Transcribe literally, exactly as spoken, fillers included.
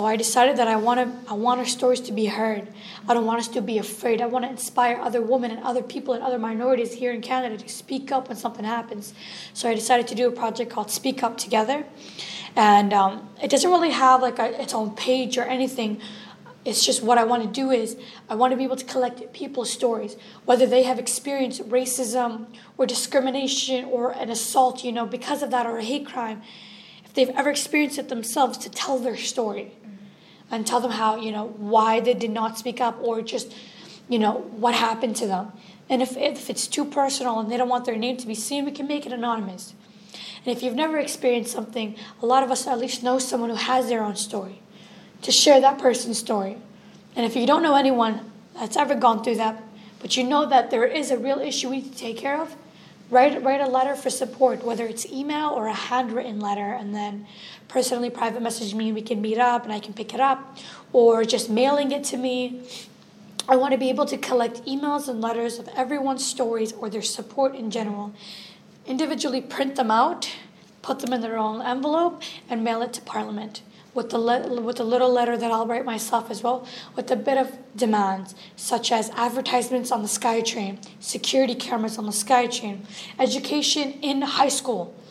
I decided that I want to, I want our stories to be heard. I don't want us to be afraid. I want to inspire other women and other people and other minorities here in Canada to speak up when something happens. So I decided to do a project called Speak Up Together. And um, it doesn't really have like a, its own page or anything. It's just what I want to do is I want to be able to collect people's stories, whether they have experienced racism or discrimination or an assault, you know, because of that, or a hate crime. If they've ever experienced it themselves, to tell their story and tell them how, you know, why they did not speak up, or just, you know, what happened to them. And if, if it's too personal and they don't want their name to be seen, we can make it anonymous. And if you've never experienced something, a lot of us at least know someone who has their own story, to share that person's story. And if you don't know anyone that's ever gone through that, but you know that there is a real issue we need to take care of, write, write a letter for support, whether it's email or a handwritten letter, and then personally private message me, we can meet up and I can pick it up, or just mailing it to me. I want to be able to collect emails and letters of everyone's stories or their support in general, individually print them out, put them in their own envelope, and mail it to Parliament with the le- with a little letter that I'll write myself as well, with a bit of demands, such as advertisements on the SkyTrain, security cameras on the SkyTrain, education in high school.